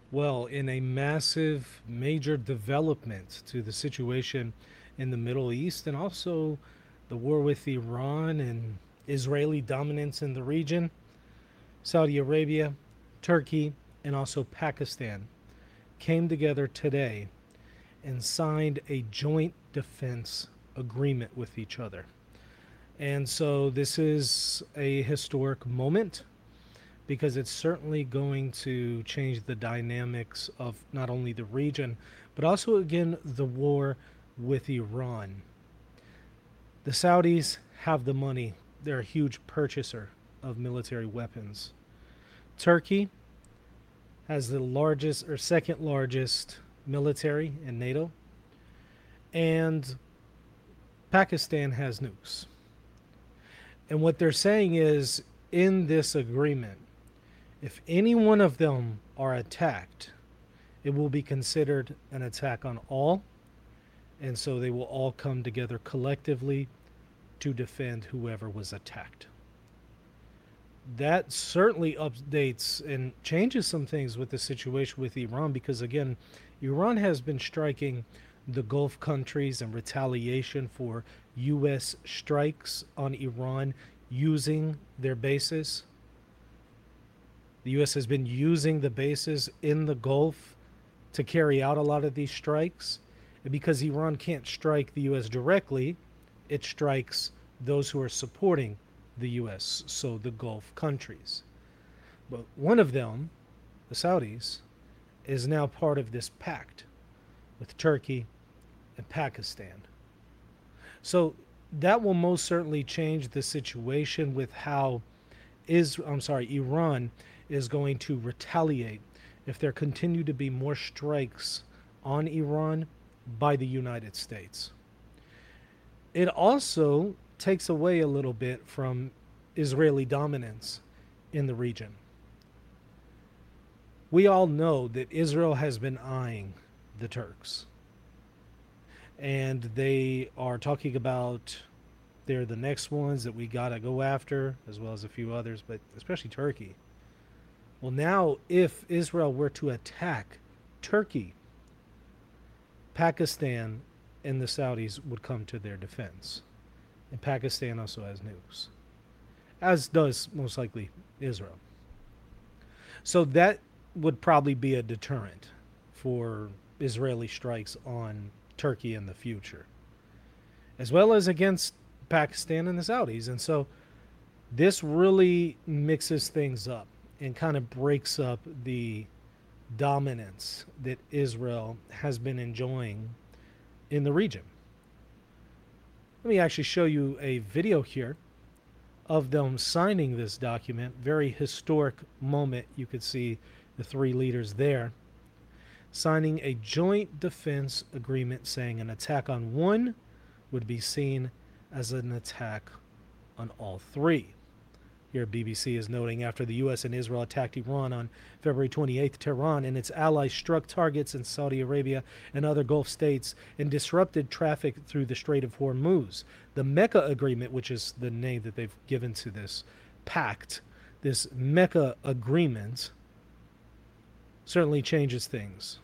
Well, in a massive, major development to the situation in the Middle East and also the war with Iran and Israeli dominance in the region, Saudi Arabia, Turkey, and also Pakistan came together today and signed a joint defense agreement with each other. And so this is a historic moment because it's certainly going to change the dynamics of not only the region, but also, again, the war with Iran. The Saudis have the money, they're a huge purchaser of military weapons. Turkey has the largest or second largest military in NATO, and Pakistan has nukes. And what they're saying is in this agreement, if any one of them are attacked, it will be considered an attack on all, and so they will all come together collectively to defend whoever was attacked. That certainly updates and changes some things with the situation with Iran because, again, Iran has been striking the Gulf countries in retaliation for U.S. strikes on Iran using their bases. The U.S. has been using the bases in the Gulf to carry out a lot of these strikes. And because Iran can't strike the U.S. directly, it strikes those who are supporting the U.S., so the Gulf countries. But one of them, the Saudis, is now part of this pact with Turkey and Pakistan. So that will most certainly change the situation with how Iran is going to retaliate if there continue to be more strikes on Iran by the United States. It also takes away a little bit from Israeli dominance in the region. We all know that Israel has been eyeing the Turks, and they are talking about they're the next ones that we got to go after, as well as a few others, but especially Turkey. Well, now, if Israel were to attack Turkey, Pakistan and the Saudis would come to their defense. And Pakistan also has nukes, as does most likely Israel. So that would probably be a deterrent for Israeli strikes on Turkey in the future, as well as against Pakistan and the Saudis. And so this really mixes things up and kind of breaks up the dominance that Israel has been enjoying in the region. Let me actually show you a video here of them signing this document. Very historic moment. You could see the three leaders there signing a joint defense agreement saying an attack on one would be seen as an attack on all three. Here, BBC is noting after the U.S. and Israel attacked Iran on February 28th, Tehran and its allies struck targets in Saudi Arabia and other Gulf states and disrupted traffic through the Strait of Hormuz. The Mecca Agreement, which is the name that they've given to this pact, this Mecca Agreement, certainly changes things.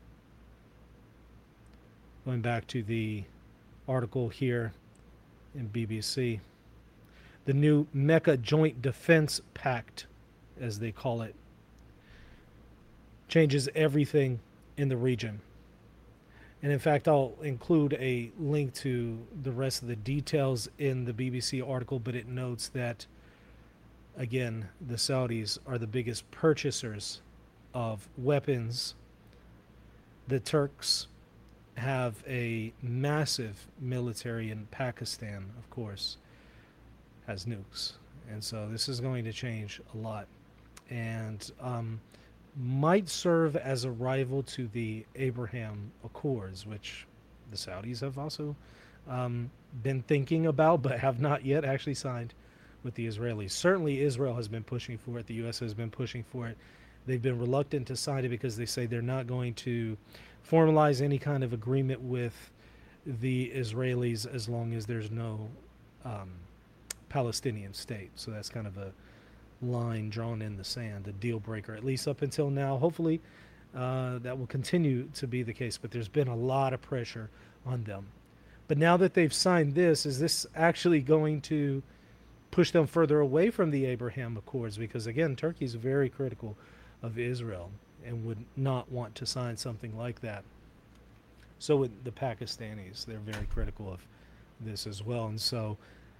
Going back to the article here in BBC. The new Mecca Joint Defense Pact, as they call it, changes everything in the region. And in fact, I'll include a link to the rest of the details in the BBC article, but it notes that, again, the Saudis are the biggest purchasers of weapons. The Turks have a massive military in Pakistan, of course, has nukes. And so this is going to change a lot. And might serve as a rival to the Abraham Accords, which the Saudis have also been thinking about, but have not yet actually signed with the Israelis. Certainly, Israel has been pushing for it. The U.S. has been pushing for it. They've been reluctant to sign it because they say they're not going to formalize any kind of agreement with the Israelis as long as there's no Palestinian state. So that's kind of a line drawn in the sand, a deal breaker, at least up until now. Hopefully, That will continue to be the case, but there's been a lot of pressure on them. But now that they've signed this, is this actually going to push them further away from the Abraham Accords? Because again, Turkey's very critical of Israel and would not want to sign something like that. So with the Pakistanis, they're very critical of this as well. And so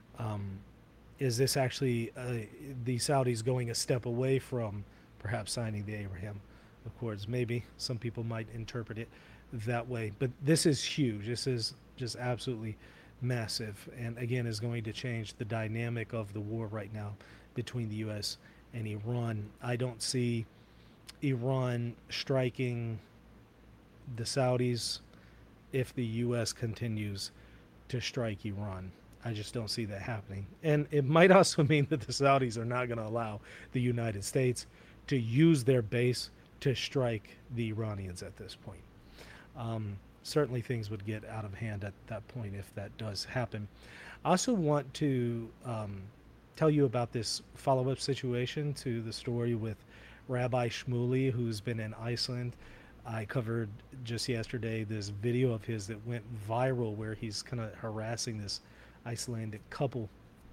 is this actually the Saudis going a step away from perhaps signing the Abraham Accords? Maybe some people might interpret it that way. But this is huge. This is just absolutely massive, and again is going to change the dynamic of the war right now between the U.S. and Iran. I don't see Iran striking the Saudis if the U.S. continues to strike Iran. I just don't see that happening. And it might also mean that the Saudis are not going to allow the United States to use their base to strike the Iranians at this point. Certainly things would get out of hand at that point if that does happen. I also want to tell you about this follow-up situation to the story with Rabbi Shmuley, who's been in Iceland. I covered just yesterday this video of his that went viral where he's kind of harassing this Icelandic couple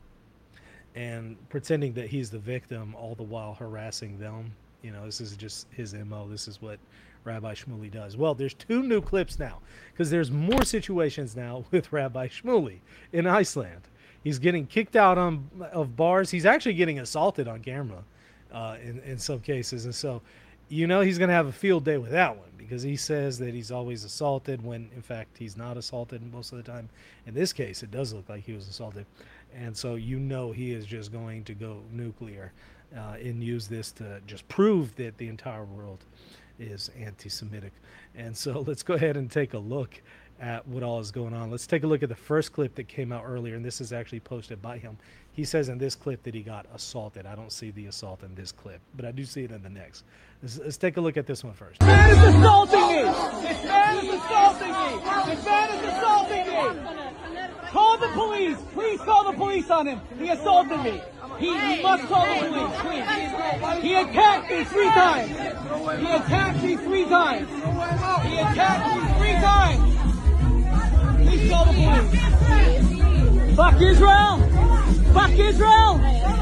and pretending that he's the victim, all the while harassing them. You know, this is just his MO. This is what Rabbi Shmuley does. Well, there's 2 new clips now because there's more situations now with Rabbi Shmuley in Iceland. He's getting kicked out of bars. He's actually getting assaulted on camera in some cases. And so, you know, he's going to have a field day with that one because he says that he's always assaulted when, in fact, he's not assaulted most of the time. In this case, it does look like he was assaulted. And so, you know, he is just going to go nuclear and use this to just prove that the entire world is anti-Semitic. And so let's go ahead and take a look at what all is going on. Let's take a look at the first clip that came out earlier, and this is actually posted by him. He says in this clip that he got assaulted. I don't see the assault in this clip, but I do see it in the next. Let's take a look at this one first. This man is assaulting me! This man is assaulting me! This man is assaulting me! Call the police! Please call the police on him! He assaulted me! He must call the police, please! He attacked me 3 times! He attacked me 3 times! He attacked me 3 times! Please call the police! Fuck Israel! Fuck Israel!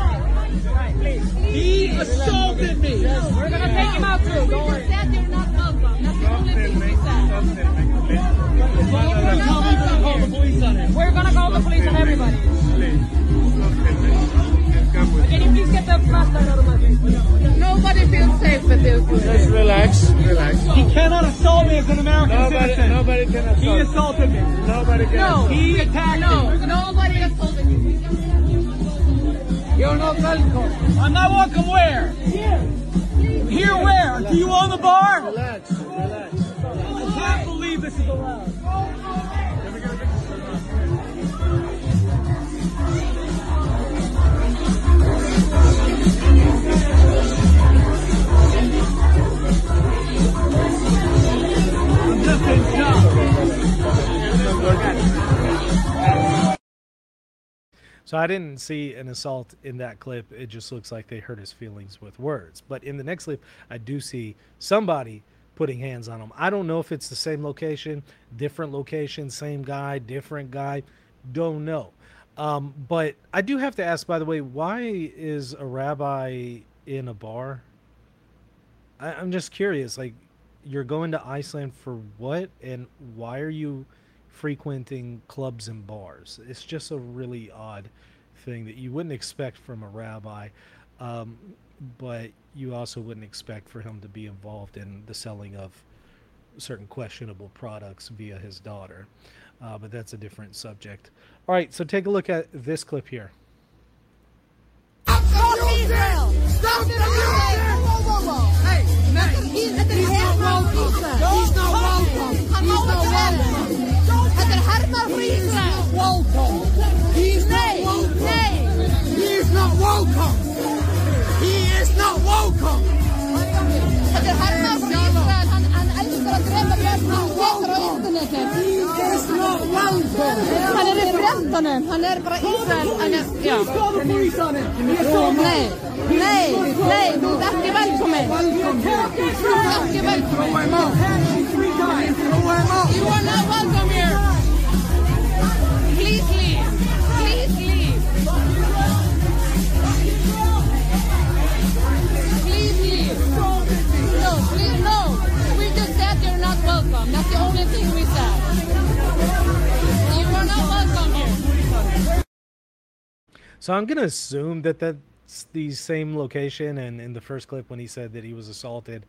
He assaulted me! We're gonna take him out too, don't worry. He said they're not welcome. That's the only thing he said. Call the police on him. We're gonna call the police on everybody. Can you please get the flashlight out of my face? Nobody feels safe with this. Just relax, relax. He cannot assault me as an American citizen. Nobody can assault. He assaulted me. Nobody can assault. He attacked me. Nobody assaulted you. You're not welcome. I'm not welcome where? Here. Here where? Do you own the bar? Relax, relax. I can't believe this is allowed. I'm just in shock. So I didn't see an assault in that clip. It just looks like they hurt his feelings with words. But in the next clip, I do see somebody putting hands on him. I don't know if it's the same location, different location, same guy, different guy. Don't know. But I do have to ask, by the way, why is a rabbi in a bar? I'm just curious. Like, you're going to Iceland for what? And why are you frequenting clubs and bars? It's just a really odd thing that you wouldn't expect from a rabbi, but you also wouldn't expect for him to be involved in the selling of certain questionable products via his daughter, but that's a different subject. All right, so take a look at this clip here. Stop Israel! Stop the music! Hey, he's not welcome. He's not welcome. He's not welcome. He's not welcome. He's not welcome. He's not welcome. He is not welcome. He is not welcome. mannen. Han är från Israel. Han är, Please ja. call the police on him. He assaulted Nej, nej, nej. Du är inte välkommen. me. Du är inte välkommen. Three times. You are not welcome here. Please leave. Please leave. Please leave. No, please, no. We just said you're not welcome. That's the only thing we said. You are not welcome here. So I'm gonna assume that that's the same location, and in the first clip when he said that he was assaulted,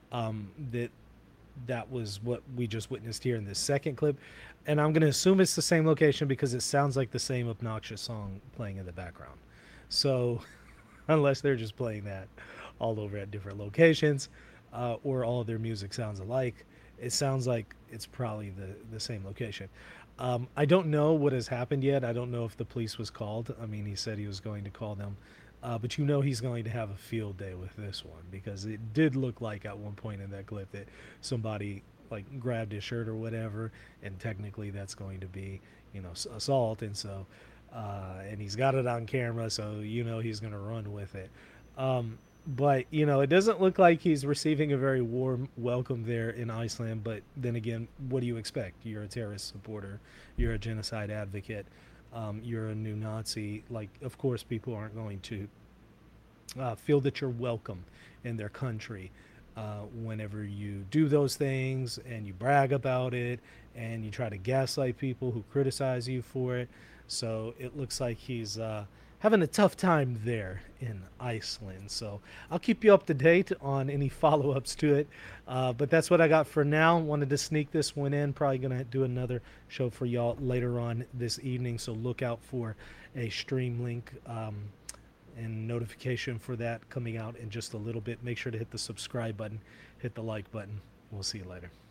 that was what we just witnessed here in this second clip, and I'm gonna assume it's the same location because it sounds like the same obnoxious song playing in the background. So unless they're just playing that all over at different locations, or all of their music sounds alike, it sounds like it's probably the same location. I don't know what has happened yet. I don't know if the police was called. I mean, he said he was going to call them. But you know he's going to have a field day with this one, because it did look like at one point in that clip that somebody like grabbed his shirt or whatever, and technically that's going to be, you know, assault. And so and he's got it on camera, so you know he's going to run with it. But you know, it doesn't look like he's receiving a very warm welcome there in Iceland. But then again, what do you expect? You're a terrorist supporter, you're a genocide advocate, you're a new Nazi. Like, of course people aren't going to feel that you're welcome in their country whenever you do those things and you brag about it and you try to gaslight people who criticize you for it. So it looks like he's having a tough time there in Iceland. So I'll keep you up to date on any follow-ups to it. But that's what I got for now. Wanted to sneak this one in. Probably going to do another show for y'all later on this evening. So look out for a stream link and notification for that coming out in just a little bit. Make sure to hit the subscribe button, hit the like button. We'll see you later.